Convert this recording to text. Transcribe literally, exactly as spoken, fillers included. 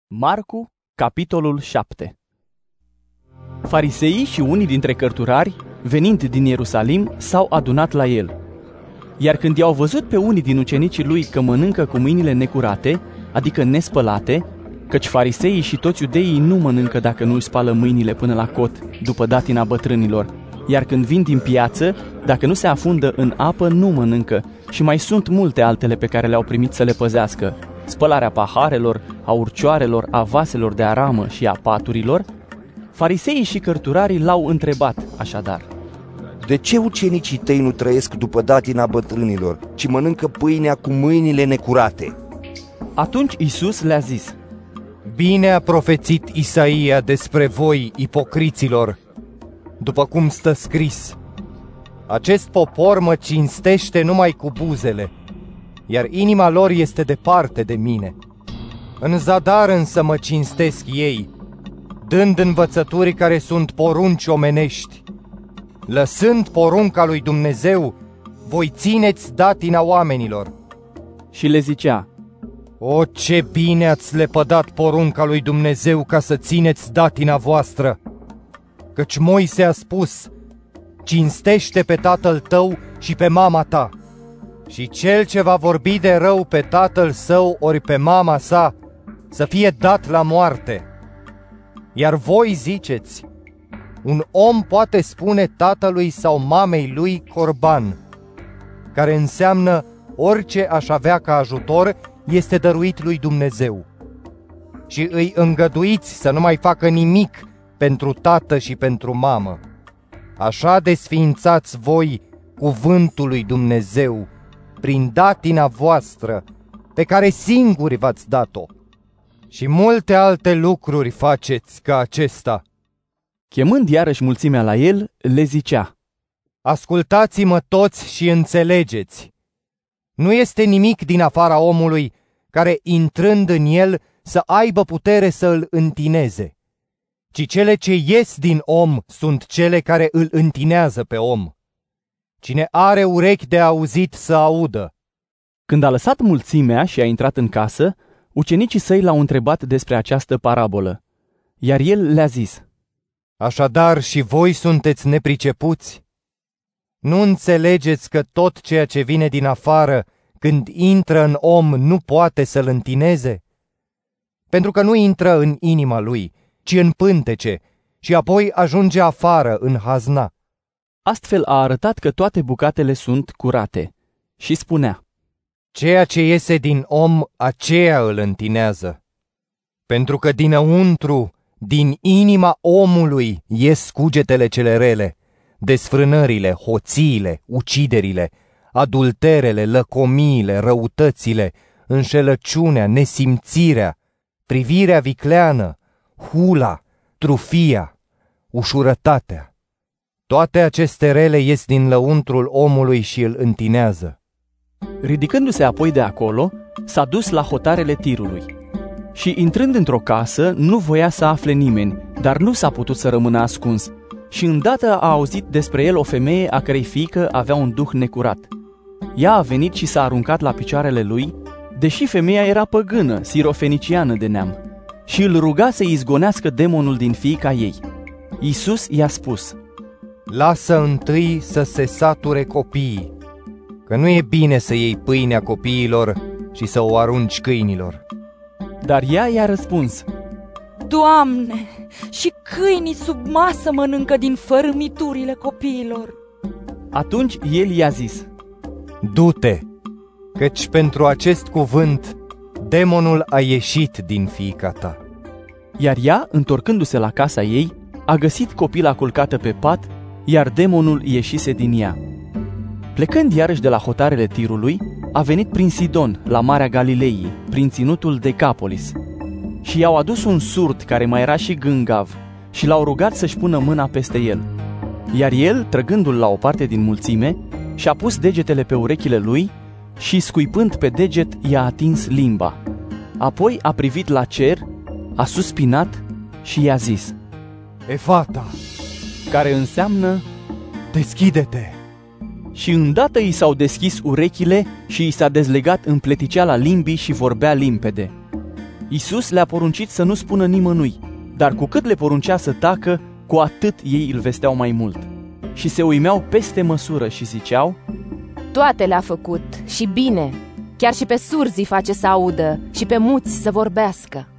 Marcu, capitolul șapte. Fariseii și unii dintre cărturari, venind din Ierusalim, s-au adunat la el. Iar când i-au văzut pe unii din ucenicii lui că mănâncă cu mâinile necurate, adică nespălate, căci fariseii și toți iudeii nu mănâncă dacă nu își spală mâinile până la cot, după datina bătrânilor, iar când vin din piață, dacă nu se afundă în apă, nu mănâncă, și mai sunt multe altele pe care le-au primit să le păzească, spălarea paharelor, a urcioarelor, a vaselor de aramă și a paturilor. Fariseii și cărturarii l-au întrebat așadar: de ce ucenicii tăi nu trăiesc după datina bătrânilor, ci mănâncă pâinea cu mâinile necurate? Atunci Iisus le-a zis: bine a profețit Isaia despre voi, ipocriților, după cum stă scris: acest popor mă cinstește numai cu buzele, iar inima lor este departe de mine. În zadar însă mă cinstesc ei, dând învățături care sunt porunci omenești. Lăsând porunca lui Dumnezeu, voi țineți datina oamenilor. Și le zicea: o, ce bine ați lepădat porunca lui Dumnezeu ca să țineți datina voastră! Căci Moise a spus: cinstește pe tatăl tău și pe mama ta, și cel ce va vorbi de rău pe tatăl său ori pe mama sa să fie dat la moarte. Iar voi ziceți: un om poate spune tatălui sau mamei lui corban, care înseamnă orice aș avea ca ajutor este dăruit lui Dumnezeu, și îi îngăduiți să nu mai facă nimic pentru tată și pentru mamă. Așa desființați voi cuvântul lui Dumnezeu prin datina voastră pe care singuri v-ați dat-o. Și multe alte lucruri faceți ca acesta. Chemând iarăși mulțimea la el, le zicea: ascultați-mă toți și înțelegeți. Nu este nimic din afara omului care, intrând în el, să aibă putere să îl întineze, ci cele ce ies din om sunt cele care îl întinează pe om. Cine are urechi de auzit să audă. Când a lăsat mulțimea și a intrat în casă, ucenicii săi l-au întrebat despre această parabolă, iar el le-a zis: așadar și voi sunteți nepricepuți? Nu înțelegeți că tot ceea ce vine din afară, când intră în om, nu poate să-l întineze? Pentru că nu intră în inima lui, ci în pântece, și apoi ajunge afară în hazna. Astfel a arătat că toate bucatele sunt curate și spunea: ceea ce iese din om, aceea îl întinează. Pentru că dinăuntru, din inima omului, ies cugetele cele rele, desfrânările, hoțiile, uciderile, adulterele, lăcomiile, răutățile, înșelăciunea, nesimțirea, privirea vicleană, hula, trufia, ușurătatea. Toate aceste rele ies din lăuntrul omului și îl întinează. Ridicându-se apoi de acolo, s-a dus la hotarele Tirului. Și intrând într-o casă, nu voia să afle nimeni, dar nu s-a putut să rămână ascuns. Și îndată a auzit despre el o femeie a cărei fiică avea un duh necurat. Ea a venit și s-a aruncat la picioarele lui, deși femeia era păgână, sirofeniciană de neam, și îl ruga să izgonească demonul din fiica ei. Iisus i-a spus: lasă întâi să se sature copiii, că nu e bine să iei pâinea copiilor și să o arunci câinilor. Dar ea i-a răspuns: Doamne, și câinii sub masă mănâncă din fărâmiturile copiilor. Atunci el i-a zis: du-te, căci pentru acest cuvânt demonul a ieșit din fiica ta. Iar ea, întorcându-se la casa ei, a găsit copila culcată pe pat, iar demonul ieșise din ea. Plecând iarăși de la hotarele Tirului, a venit prin Sidon, la Marea Galilei, prin ținutul Decapolis. Și i-au adus un surd care mai era și gângav și l-au rugat să-și pună mâna peste el. Iar el, trăgându-l la o parte din mulțime, și-a pus degetele pe urechile lui și, scuipând pe deget, i-a atins limba. Apoi a privit la cer, a suspinat și i-a zis: Efata, care înseamnă: deschide-te. Și îndată i s-au deschis urechile și i s-a dezlegat împleticeala limbii și vorbea limpede. Iisus le-a poruncit să nu spună nimănui, dar cu cât le poruncea să tacă, cu atât ei îl vesteau mai mult. Și se uimeau peste măsură și ziceau: Toate le-a făcut și bine, chiar și pe surzi face să audă și pe muți să vorbească.